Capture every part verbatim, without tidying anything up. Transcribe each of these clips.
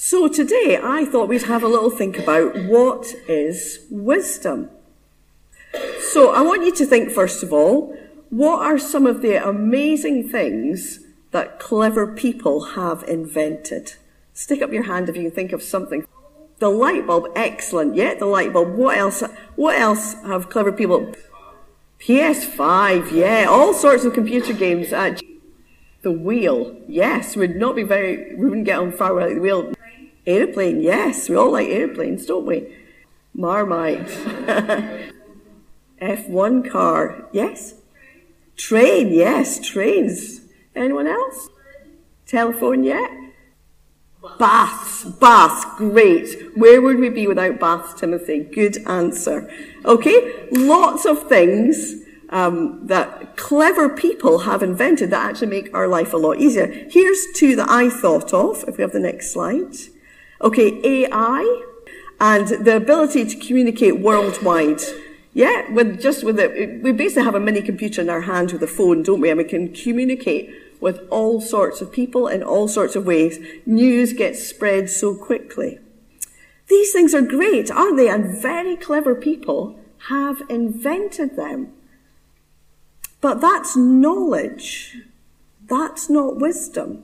So today I thought we'd have a little think about what is wisdom. So I want you to think, first of all, what are some of the amazing things that clever people have invented? Stick up your hand if you can think of something. The light bulb, excellent. Yeah, the light bulb. What else? What else have clever people? P S five, yeah, all sorts of computer games. Uh, the wheel, yes, would not be very, we wouldn't get on far without the wheel. Aeroplane, yes, we all like airplanes, don't we? Marmite. F one car, yes. Train, yes, trains. Anyone else? Telephone yet? Baths, baths, great. Where would we be without baths, Timothy? Good answer. Okay, lots of things um, that clever people have invented that actually make our life a lot easier. Here's two that I thought of, if we have the next slide. Okay, A I and the ability to communicate worldwide. Yeah, with just with it, we basically have a mini computer in our hand with a phone, don't we? And we can communicate with all sorts of people in all sorts of ways. News gets spread so quickly. These things are great, aren't they? And very clever people have invented them. But that's knowledge. That's not wisdom.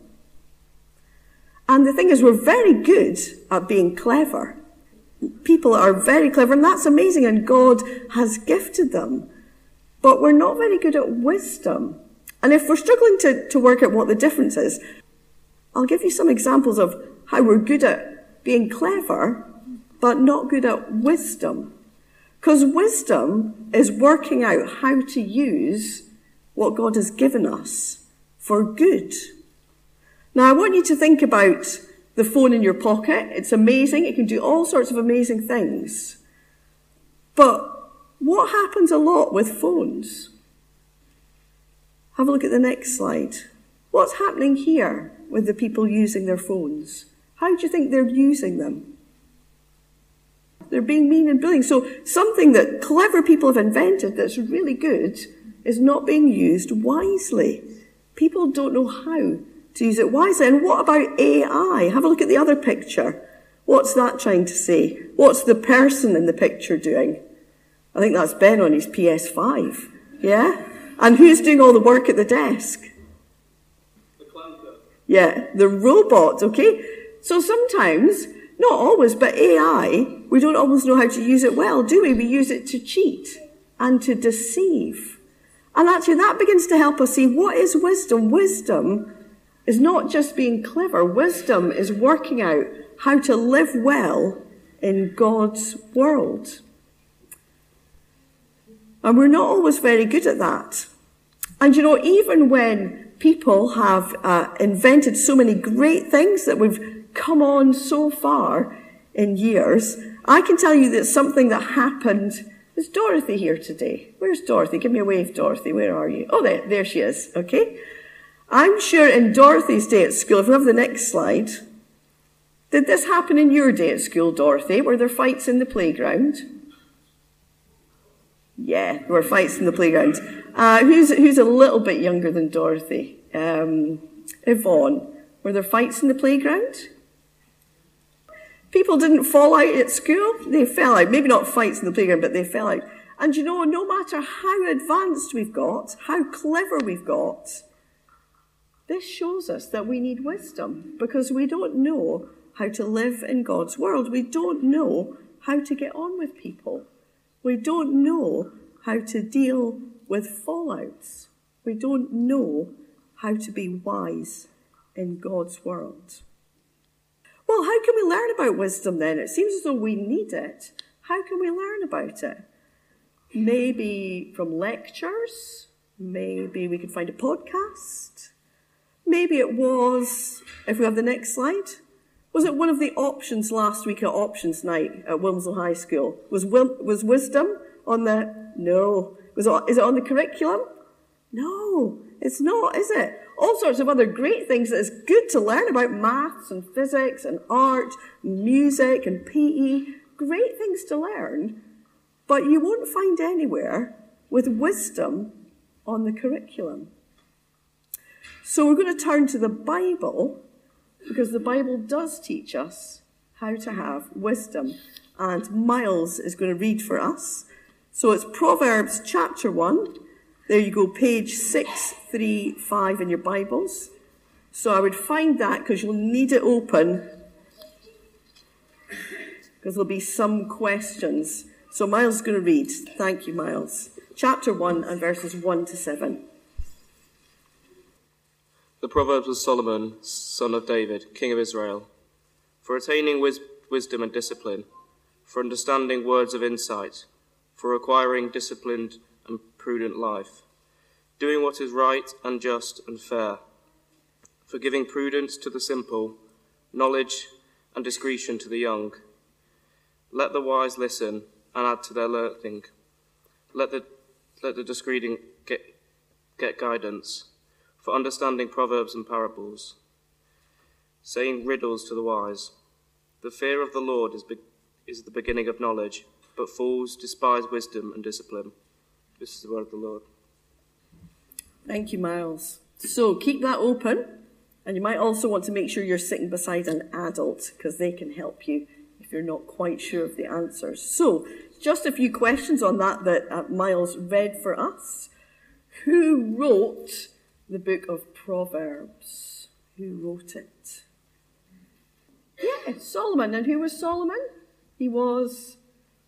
And the thing is, we're very good at being clever. People are very clever, and that's amazing, and God has gifted them. But we're not very good at wisdom. And if we're struggling to, to work out what the difference is, I'll give you some examples of how we're good at being clever, but not good at wisdom. Because wisdom is working out how to use what God has given us for good. Now, I want you to think about the phone in your pocket. It's amazing. It can do all sorts of amazing things. But what happens a lot with phones? Have a look at the next slide. What's happening here with the people using their phones? How do you think they're using them? They're being mean and bullying. So something that clever people have invented that's really good is not being used wisely. People don't know how to use it wisely. And what about A I? Have a look at the other picture. What's that trying to say? What's the person in the picture doing? I think that's Ben on his P S five. Yeah? And who's doing all the work at the desk? The clanker. Yeah, the robot, okay? So sometimes, not always, but A I, we don't always know how to use it well, do we? We use it to cheat and to deceive. And actually that begins to help us see what is wisdom. Wisdom is not just being clever. Wisdom is working out how to live well in God's world. And we're not always very good at that. And you know, even when people have uh, invented so many great things that we've come on so far in years, I can tell you that something that happened. Is Dorothy here today? Where's Dorothy? Give me a wave, Dorothy. Where are you? Oh, there, there she is. Okay. I'm sure in Dorothy's day at school, if we have the next slide, did this happen in your day at school, Dorothy? Were there fights in the playground? Yeah, there were fights in the playground. Uh, who's, who's a little bit younger than Dorothy? Um, Yvonne. Were there fights in the playground? People didn't fall out at school. They fell out. Maybe not fights in the playground, but they fell out. And you know, no matter how advanced we've got, how clever we've got, this shows us that we need wisdom because we don't know how to live in God's world. We don't know how to get on with people. We don't know how to deal with fallouts. We don't know how to be wise in God's world. Well, how can we learn about wisdom then? It seems as though we need it. How can we learn about it? Maybe from lectures. Maybe we could find a podcast. Maybe it was, if we have the next slide, was it one of the options last week at options night at Wilmslow High School? Was was wisdom on the, no. Was it, is it on the curriculum? No, it's not, is it? All sorts of other great things that is good to learn about, maths and physics and art, music and P E. Great things to learn, but you won't find anywhere with wisdom on the curriculum. So we're going to turn to the Bible because the Bible does teach us how to have wisdom. And Miles is going to read for us. So it's Proverbs chapter one. There you go, page six thirty-five in your Bibles. So I would find that because you'll need it open, because there'll be some questions. So Miles is going to read. Thank you, Miles. Chapter one and verses one to seven. The Proverbs of Solomon, son of David, king of Israel, for attaining wis- wisdom and discipline, for understanding words of insight, for acquiring disciplined and prudent life, doing what is right and just and fair, for giving prudence to the simple, knowledge and discretion to the young. Let the wise listen and add to their learning. Let the let the discreet get, get guidance, for understanding proverbs and parables, saying riddles to the wise. The fear of the Lord is be, is the beginning of knowledge, but fools despise wisdom and discipline. This is the word of the Lord. Thank you, Miles. So keep that open, and you might also want to make sure you're sitting beside an adult, because they can help you if you're not quite sure of the answers. So just a few questions on that that uh, Miles read for us. Who wrote the book of Proverbs? Who wrote it? Yeah, Solomon. And who was Solomon? He was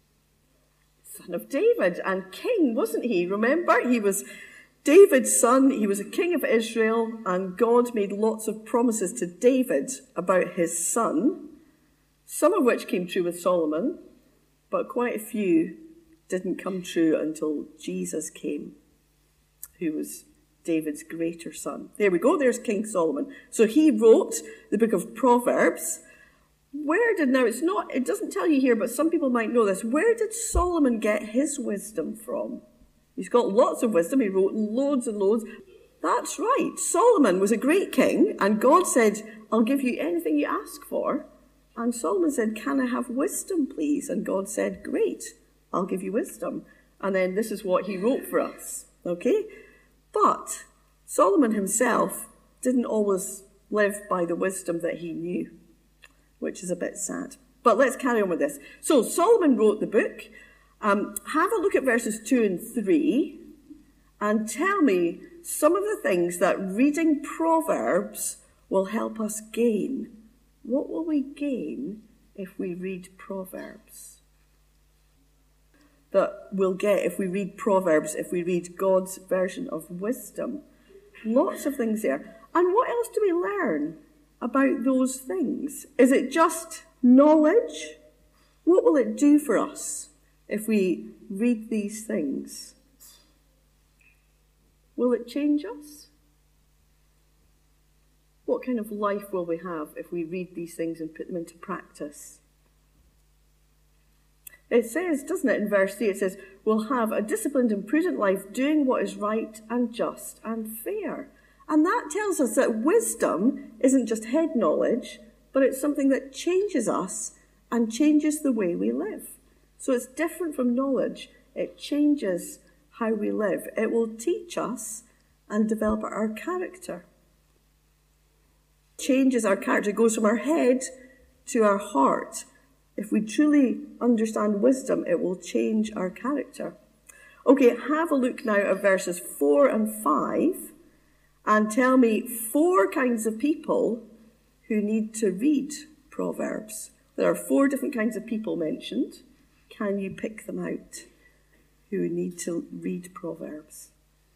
son of David and king, wasn't he? Remember, he was David's son. He was a king of Israel, and God made lots of promises to David about his son, some of which came true with Solomon, but quite a few didn't come true until Jesus came, who was David's greater son. There we go, there's King Solomon. So he wrote the book of Proverbs. Where did, now it's not, it doesn't tell you here, but some people might know this. Where did Solomon get his wisdom from? He's got lots of wisdom. He wrote loads and loads. That's right. Solomon was a great king, and God said, I'll give you anything you ask for. And Solomon said, can I have wisdom, please? And God said, great, I'll give you wisdom. And then this is what he wrote for us, okay? But Solomon himself didn't always live by the wisdom that he knew, which is a bit sad. But let's carry on with this. So Solomon wrote the book. Um, have a look at verses two and three and tell me some of the things that reading Proverbs will help us gain. What will we gain if we read Proverbs? That we'll get if we read Proverbs, if we read God's version of wisdom. Lots of things there. And what else do we learn about those things? Is it just knowledge? What will it do for us if we read these things? Will it change us? What kind of life will we have if we read these things and put them into practice? It says, doesn't it, in verse three, it says, we'll have a disciplined and prudent life, doing what is right and just and fair. And that tells us that wisdom isn't just head knowledge, but it's something that changes us and changes the way we live. So it's different from knowledge. It changes how we live. It will teach us and develop our character. Changes our character. It goes from our head to our heart. If we truly understand wisdom, it will change our character. Okay, have a look now at verses four and five and tell me four kinds of people who need to read Proverbs. There are four different kinds of people mentioned. Can you pick them out who need to read Proverbs?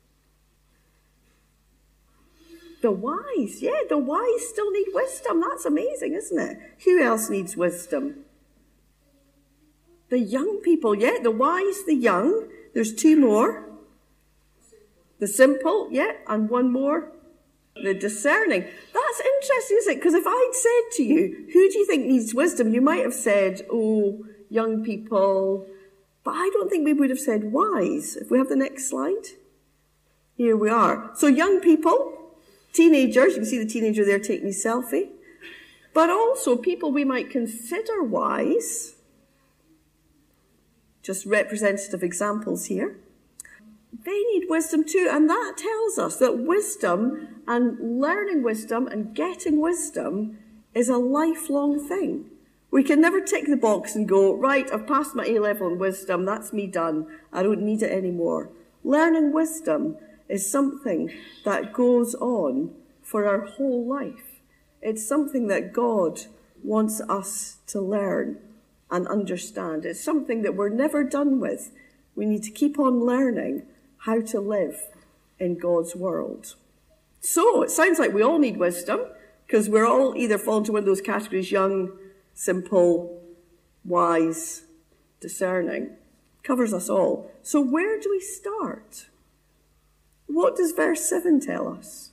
The wise, yeah, the wise still need wisdom. That's amazing, isn't it? Who else needs wisdom? The young people, yeah, the wise, the young. There's two more. The simple, yeah, and one more. The discerning. That's interesting, isn't it? Because if I'd said to you, who do you think needs wisdom? You might have said, oh, young people. But I don't think we would have said wise. If we have the next slide. Here we are. So young people. Teenagers, you can see the teenager there taking his selfie. But also people we might consider wise. Just representative examples here. They need wisdom too, and that tells us that wisdom and learning wisdom and getting wisdom is a lifelong thing. We can never tick the box and go, right, I've passed my A-level in wisdom, that's me done, I don't need it anymore. Learning wisdom is something that goes on for our whole life. It's something that God wants us to learn and understand. It's something that we're never done with. We need to keep on learning how to live in God's world. So, it sounds like we all need wisdom, because we're all either fall into one of those categories, young, simple, wise, discerning. Covers us all. So where do we start? What does verse seven tell us?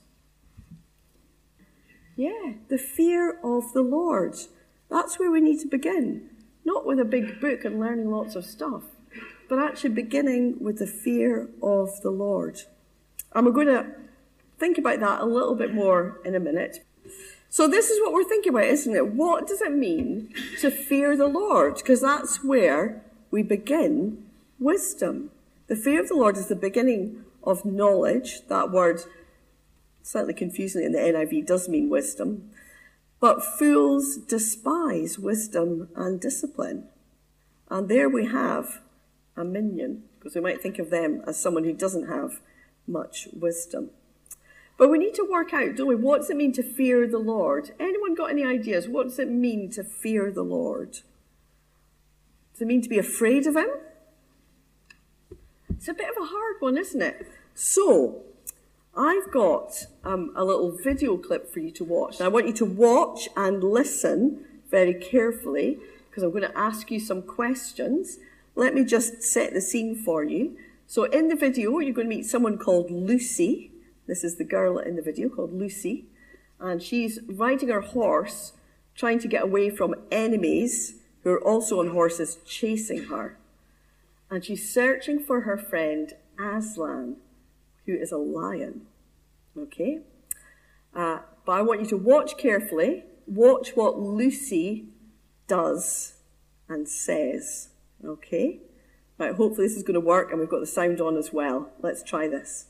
Yeah, the fear of the Lord. That's where we need to begin. Not with a big book and learning lots of stuff, but actually beginning with the fear of the Lord. And we're going to think about that a little bit more in a minute. So this is what we're thinking about, isn't it? What does it mean to fear the Lord? Because that's where we begin wisdom. The fear of the Lord is the beginning of knowledge. That word, slightly confusing in the N I V, does mean wisdom. But fools despise wisdom and discipline. And there we have a minion, because we might think of them as someone who doesn't have much wisdom. But we need to work out, don't we, what does it mean to fear the Lord? Anyone got any ideas? What does it mean to fear the Lord? Does it mean to be afraid of him? It's a bit of a hard one, isn't it? So, I've got um, a little video clip for you to watch. And I want you to watch and listen very carefully, because I'm going to ask you some questions. Let me just set the scene for you. So in the video, you're going to meet someone called Lucy. This is the girl in the video called Lucy. And she's riding her horse, trying to get away from enemies who are also on horses chasing her. And she's searching for her friend Aslan, who is a lion. Okay? Uh, but I want you to watch carefully. Watch what Lucy does and says. Okay? Right, hopefully this is going to work, and we've got the sound on as well. Let's try this.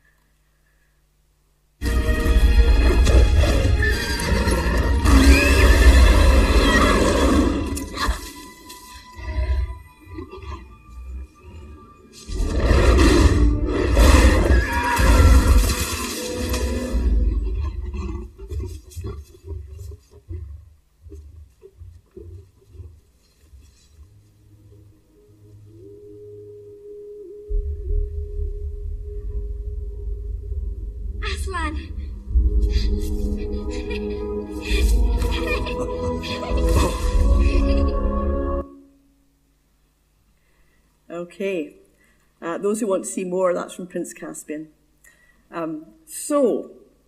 Okay, uh, those who want to see more, that's from Prince Caspian. Um, so,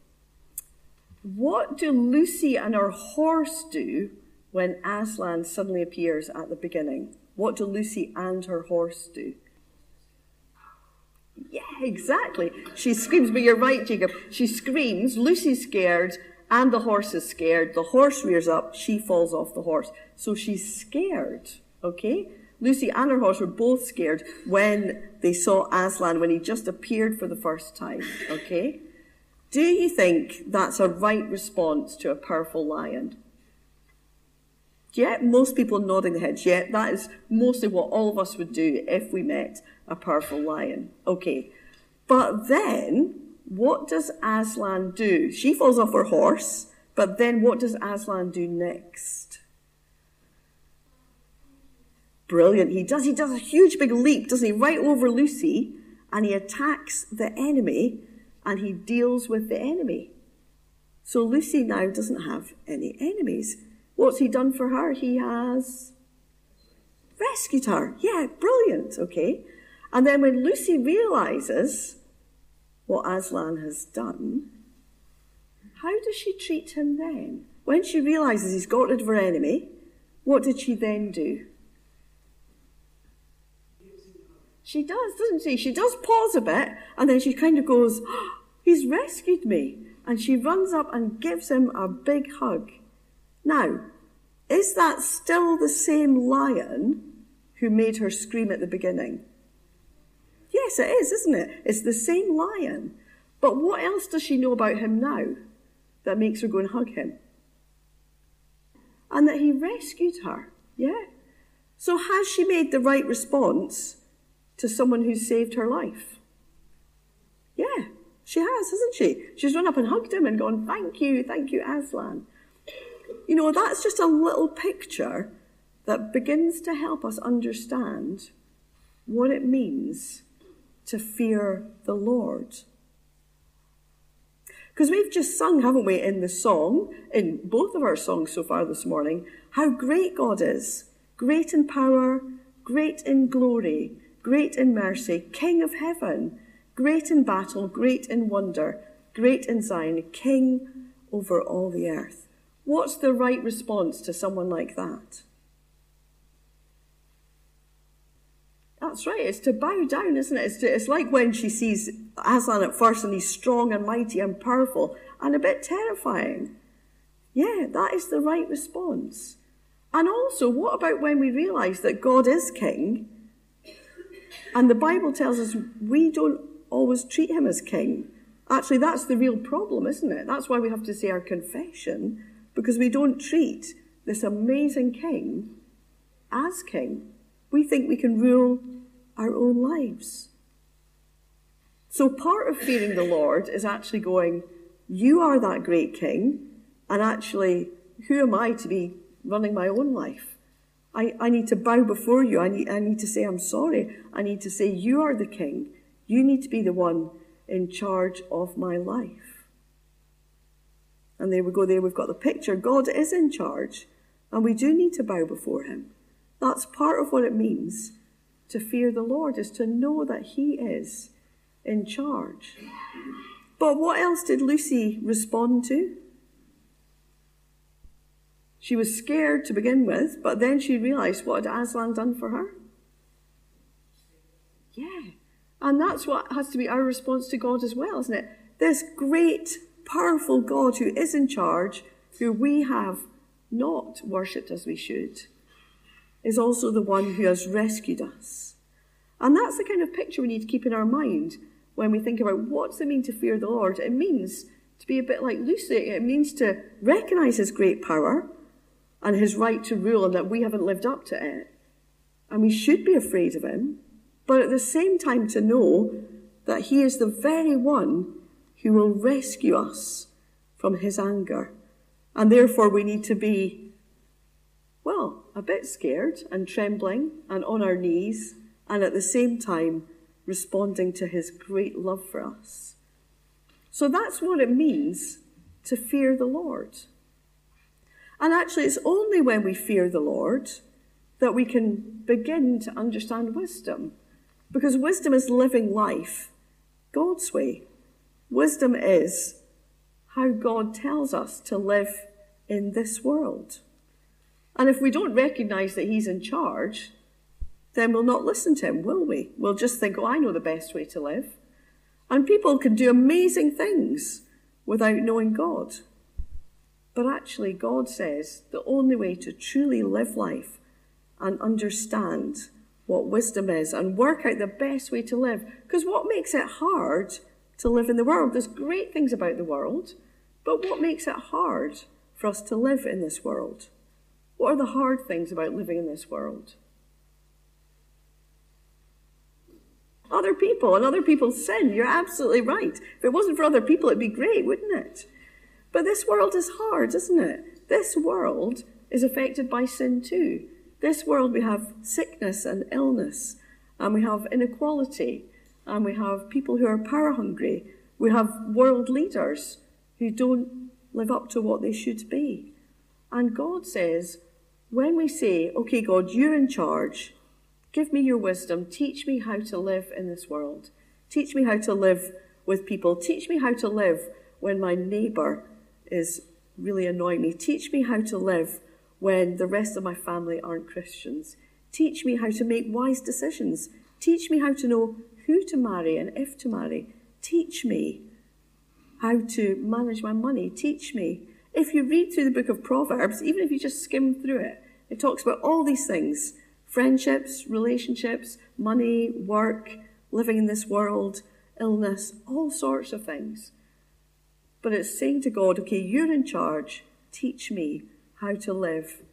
what do Lucy and her horse do when Aslan suddenly appears at the beginning? What do Lucy and her horse do? Yeah, exactly. She screams, but you're right, Jacob. She screams, Lucy's scared, and the horse is scared. The horse rears up, she falls off the horse. So she's scared, okay? Lucy and her horse were both scared when they saw Aslan, when he just appeared for the first time, okay? Do you think that's a right response to a powerful lion? Yeah, most people nodding their heads. Yeah, that is mostly what all of us would do if we met a powerful lion. Okay, but then what does Aslan do? She falls off her horse, but then what does Aslan do next? Brilliant. He does, he does a huge big leap, doesn't he, right over Lucy, and he attacks the enemy, and he deals with the enemy. So Lucy now doesn't have any enemies. What's he done for her? He has rescued her. Yeah, brilliant, okay. And then when Lucy realizes what Aslan has done, how does she treat him then? When she realizes he's got rid of her enemy, what did she then do? She does, doesn't she? She does pause a bit, and then she kind of goes, oh, he's rescued me. And she runs up and gives him a big hug. Now, is that still the same lion who made her scream at the beginning? Yes, it is, isn't it? It's the same lion. But what else does she know about him now that makes her go and hug him? and that he rescued her. Yeah? So has she made the right response to someone who's saved her life? Yeah, she has, hasn't she? She's run up and hugged him and gone, thank you, thank you, Aslan. You know, that's just a little picture that begins to help us understand what it means to fear the Lord. Because we've just sung, haven't we, in the song, in both of our songs so far this morning, how great God is, great in power, great in glory, great in mercy, King of heaven, great in battle, great in wonder, great in Zion, King over all the earth. What's the right response to someone like that? That's right, it's to bow down, isn't it? It's, to, it's like when she sees Aslan at first and he's strong and mighty and powerful and a bit terrifying. Yeah, that is the right response. And also, what about when we realise that God is king and the Bible tells us we don't always treat him as king? Actually, that's the real problem, isn't it? That's why we have to say our confession, because we don't treat this amazing king as king. We think we can rule our own lives. So part of fearing the Lord is actually going, you are that great king, and actually, who am I to be running my own life? I, I need to bow before you. I need, I need to say I'm sorry. I need to say you are the king. You need to be the one in charge of my life. And there we go, there we've got the picture. God is in charge, and we do need to bow before him. That's part of what it means to fear the Lord, is to know that he is in charge. But what else did Lucy respond to? She was scared to begin with, but then she realised what had Aslan done for her. Yeah, and that's what has to be our response to God as well, isn't it? This great, powerful God who is in charge, who we have not worshipped as we should, is also the one who has rescued us. And that's the kind of picture we need to keep in our mind when we think about what does it mean to fear the Lord. It means to be a bit like Lucy. It means to recognise his great power and his right to rule, and that we haven't lived up to it. And we should be afraid of him, but at the same time to know that he is the very one who will rescue us from his anger. And therefore we need to be, well, a bit scared and trembling and on our knees, and at the same time responding to his great love for us. So that's what it means to fear the Lord. And actually, it's only when we fear the Lord that we can begin to understand wisdom. Because wisdom is living life God's way. Wisdom is how God tells us to live in this world. And if we don't recognise that he's in charge, then we'll not listen to him, will we? We'll just think, oh, I know the best way to live. And people can do amazing things without knowing God. But actually, God says the only way to truly live life and understand what wisdom is and work out the best way to live. Because what makes it hard to live in the world? There's great things about the world, but what makes it hard for us to live in this world? What are the hard things about living in this world? Other people and other people's sin. You're absolutely right. If it wasn't for other people, it'd be great, wouldn't it? But this world is hard, isn't it? This world is affected by sin too. This world, we have sickness and illness, and we have inequality, and we have people who are power hungry. We have world leaders who don't live up to what they should be. And God says, when we say, okay, God, you're in charge, give me your wisdom, teach me how to live in this world. Teach me how to live with people. Teach me how to live when my neighbour is really annoying me. Teach me how to live when the rest of my family aren't Christians. Teach me how to make wise decisions. Teach me how to know who to marry and if to marry. Teach me how to manage my money. Teach me. If you read through the book of Proverbs, even if you just skim through it, it talks about all these things: friendships, relationships, money, work, living in this world, illness, all sorts of things. But it's saying to God, okay, you're in charge. Teach me how to live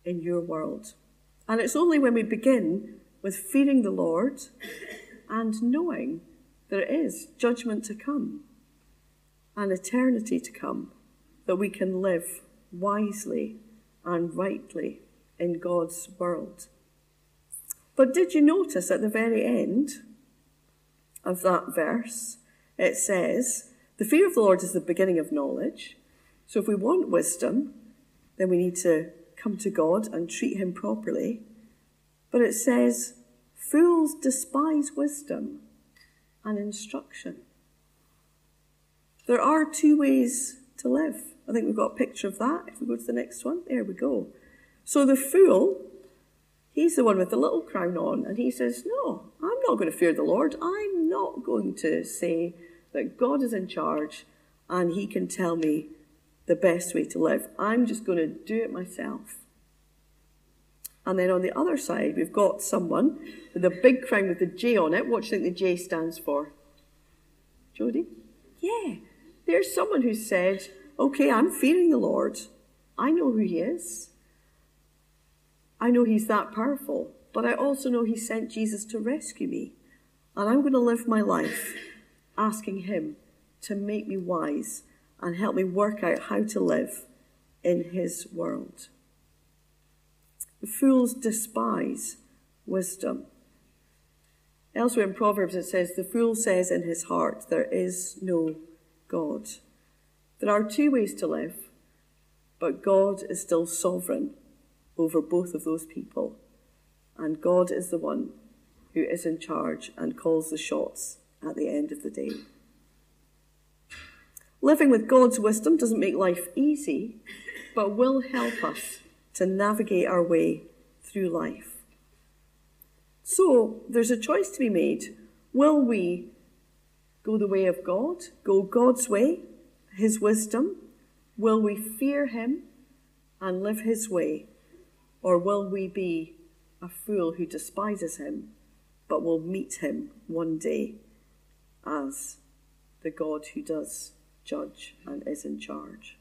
in your world. And it's only when we begin with fearing the Lord and knowing there is judgment to come and eternity to come that we can live wisely and rightly in God's world. But did you notice at the very end of that verse, it says, the fear of the Lord is the beginning of knowledge. So if we want wisdom, then we need to come to God and treat him properly. But it says, fools despise wisdom and instruction. There are two ways to live. I think we've got a picture of that. If we go to the next one, there we go. So the fool, he's the one with the little crown on, and he says, no, I'm not going to fear the Lord. I'm not going to say that God is in charge and he can tell me the best way to live. I'm just going to do it myself. And then on the other side, we've got someone with a big crown with a J on it. What do you think the J stands for? Jodie? Yeah. There's someone who said, okay, I'm fearing the Lord. I know who he is. I know he's that powerful. But I also know he sent Jesus to rescue me. And I'm going to live my life asking him to make me wise and help me work out how to live in his world. The fools despise wisdom. Elsewhere in Proverbs it says, the fool says in his heart, there is no God. There are two ways to live, but God is still sovereign over both of those people. And God is the one who is in charge and calls the shots at the end of the day. Living with God's wisdom doesn't make life easy, but will help us to navigate our way through life. So there's a choice to be made. Will we go the way of God, go God's way, his wisdom? Will we fear him and live his way? Or will we be a fool who despises him, but will meet him one day as the God who does judge and is in charge?